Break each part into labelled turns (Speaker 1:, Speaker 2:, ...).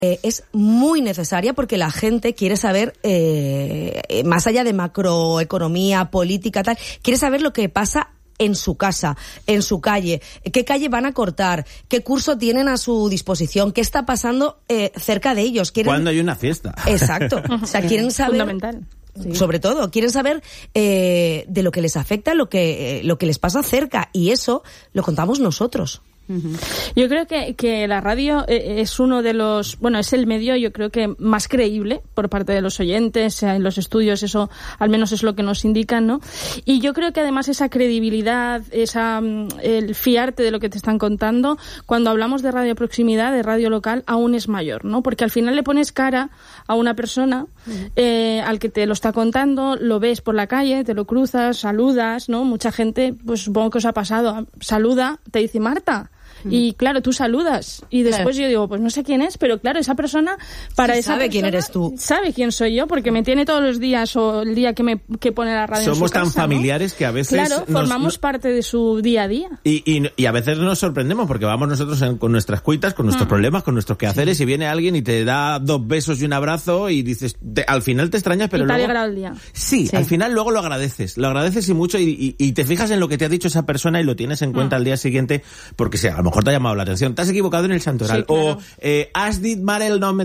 Speaker 1: es muy necesaria porque la gente quiere saber, más allá de macroeconomía, política, tal, quiere saber lo que pasa en su casa, en su calle, qué calle van a cortar, qué curso tienen a su disposición, qué está pasando cerca de ellos.
Speaker 2: ¿Cuándo hay una fiesta?
Speaker 1: Exacto. O sea, quieren saber...
Speaker 3: Fundamental. Sí.
Speaker 1: Sobre todo, quieren saber de lo que les afecta, lo que les pasa cerca, y eso lo contamos nosotros.
Speaker 3: Yo creo que la radio es uno de los, es el medio, yo creo que más creíble por parte de los oyentes, en los estudios, eso al menos es lo que nos indican, ¿no? Y yo creo que además esa credibilidad, el fiarte de lo que te están contando, cuando hablamos de radio proximidad, de radio local, aún es mayor, ¿no? Porque al final le pones cara a una persona al que te lo está contando, lo ves por la calle, te lo cruzas, saludas, ¿no? Mucha gente, pues supongo que os ha pasado, saluda, te dice Marta. Y claro, tú saludas y después yo digo, pues no sé quién es, pero claro, esa persona, para esa
Speaker 1: sabe
Speaker 3: persona,
Speaker 1: quién eres tú.
Speaker 3: Sabe quién soy yo, porque me tiene todos los días o el día que pone la radio.
Speaker 2: Somos
Speaker 3: en su casa,
Speaker 2: tan familiares, ¿no? Que a veces...
Speaker 3: Claro, formamos parte de su día a día.
Speaker 2: Y a veces nos sorprendemos porque vamos nosotros con nuestras cuitas, con nuestros problemas, con nuestros quehaceres, y viene alguien y te da 2 besos y un abrazo y dices, al final te extrañas, pero
Speaker 3: y te
Speaker 2: luego...
Speaker 3: ha alegrado el día.
Speaker 2: Sí, al final luego lo agradeces y mucho y te fijas en lo que te ha dicho esa persona y lo tienes en cuenta al día siguiente, porque a lo mejor te ha llamado la atención. Te has equivocado en el santoral.
Speaker 3: Sí, claro.
Speaker 2: O has dit mal el nombre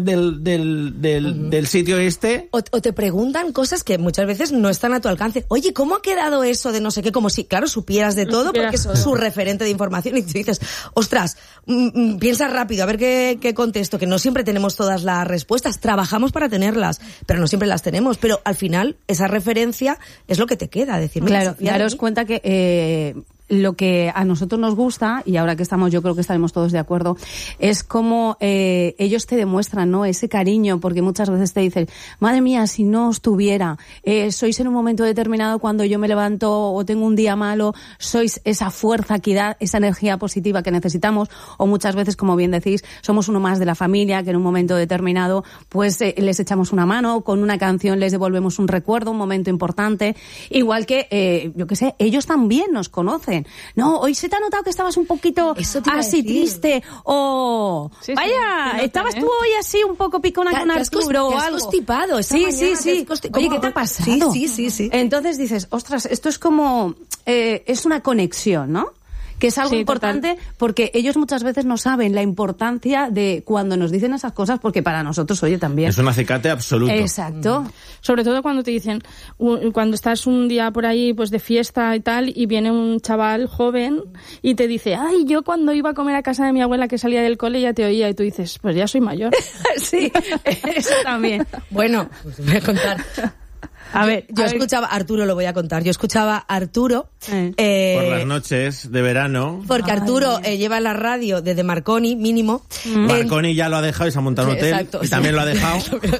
Speaker 2: del sitio este.
Speaker 1: O te preguntan cosas que muchas veces no están a tu alcance. Oye, ¿cómo ha quedado eso de no sé qué? Como si, claro, supieras de todo, porque es su referente de información. Y te dices, ostras, piensa rápido, a ver qué contesto, que no siempre tenemos todas las respuestas. Trabajamos para tenerlas, pero no siempre las tenemos. Pero al final, esa referencia es lo que te queda. Decir,
Speaker 4: claro, daros cuenta que... lo que a nosotros nos gusta, y ahora que estamos, yo creo que estaremos todos de acuerdo, es como ellos te demuestran, ¿no?, ese cariño, porque muchas veces te dicen, madre mía, si no os tuviera, sois en un momento determinado cuando yo me levanto o tengo un día malo, sois esa fuerza que da, esa energía positiva que necesitamos, o muchas veces, como bien decís, somos uno más de la familia, que en un momento determinado, pues les echamos una mano, con una canción les devolvemos un recuerdo, un momento importante, igual que, yo qué sé, ellos también nos conocen. No, hoy se te ha notado que estabas un poquito así triste, o vaya, estabas tú hoy así un poco picona con Arturo o algo.
Speaker 1: Constipado esta mañana,
Speaker 4: sí. Oye, ¿qué te ha pasado?
Speaker 1: Sí.
Speaker 4: Entonces dices, ostras, esto es como, es una conexión, ¿no? Que es algo importante, total. Porque ellos muchas veces no saben la importancia de cuando nos dicen esas cosas, porque para nosotros, oye, también.
Speaker 2: Es un acicate absoluto.
Speaker 4: Exacto.
Speaker 3: Sobre todo cuando te dicen, cuando estás un día por ahí, pues de fiesta y tal, y viene un chaval joven y te dice, ay, yo cuando iba a comer a casa de mi abuela que salía del cole ya te oía, y tú dices, pues ya soy mayor.
Speaker 4: Sí, eso también.
Speaker 1: Bueno, pues voy a contar. Yo escuchaba, Arturo lo voy a contar, yo escuchaba a Arturo
Speaker 2: por las noches de verano,
Speaker 1: porque Arturo lleva la radio desde Marconi mínimo.
Speaker 2: Marconi ya lo ha dejado y se ha montado un hotel.
Speaker 1: Exacto,
Speaker 2: y también lo ha dejado.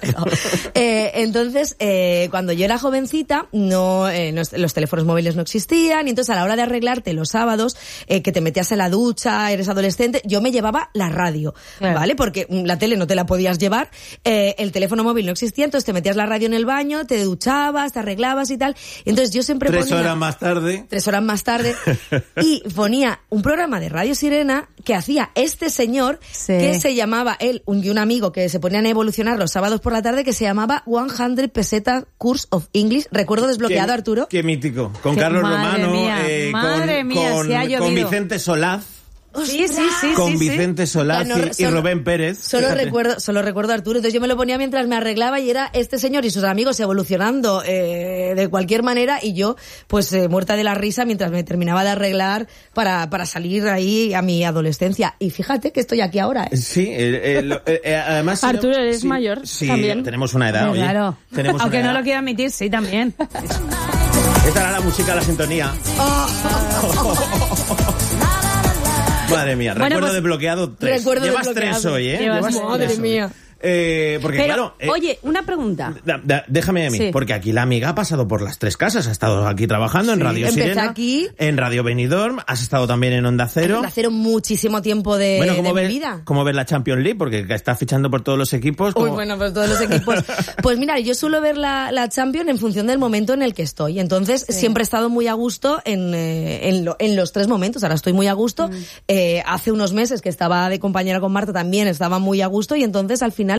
Speaker 1: Entonces, cuando yo era jovencita, los teléfonos móviles no existían, y entonces a la hora de arreglarte los sábados, que te metías en la ducha, eres adolescente, yo me llevaba la radio, ¿vale? Porque la tele no te la podías llevar, el teléfono móvil no existía, entonces te metías la radio en el baño, te duchabas, te arreglabas y tal. Entonces yo siempre ponía...
Speaker 2: 3 horas más tarde.
Speaker 1: Y ponía un programa de Radio Sirena que hacía este señor, que se llamaba, él y un amigo que se ponían a evolucionar los sábados por la tarde, que se llamaba 100 Pesetas Course of English. ¿Recuerdo desbloqueado, Arturo?
Speaker 2: Qué mítico. Con Carlos Romano, con Vicente Solaz.
Speaker 4: Sí.
Speaker 2: Con Vicente Solaz y Rubén Pérez.
Speaker 1: Solo recuerdo a Arturo. Entonces yo me lo ponía mientras me arreglaba y era este señor y sus amigos evolucionando de cualquier manera, y yo pues muerta de la risa mientras me terminaba de arreglar para salir ahí a mi adolescencia. Y fíjate que estoy aquí ahora.
Speaker 2: Sí, además...
Speaker 3: Arturo, eres mayor también.
Speaker 2: Tenemos una edad, oye.
Speaker 4: Claro. Aunque no lo quiera admitir, sí, también.
Speaker 2: Esta era la música, la sintonía. Madre mía, recuerdo desbloqueado 3. Llevas 3 hoy, ¿eh?
Speaker 1: Madre mía.
Speaker 2: Porque
Speaker 4: Pero,
Speaker 2: claro...
Speaker 4: oye, una pregunta.
Speaker 2: Déjame a mí, porque aquí la amiga ha pasado por las 3 casas, ha estado aquí trabajando en Radio Sirena,
Speaker 1: aquí,
Speaker 2: en Radio Benidorm, has estado también en Onda Cero.
Speaker 1: En Onda Cero muchísimo tiempo de mi vida.
Speaker 2: ¿Cómo ves la Champions League? Porque está fichando por todos los equipos.
Speaker 1: Uy, bueno, pues todos los equipos. Pues mira, yo suelo ver la Champions en función del momento en el que estoy. Entonces, siempre he estado muy a gusto en los 3 momentos. Ahora estoy muy a gusto. Hace unos meses que estaba de compañera con Marta también estaba muy a gusto y entonces al final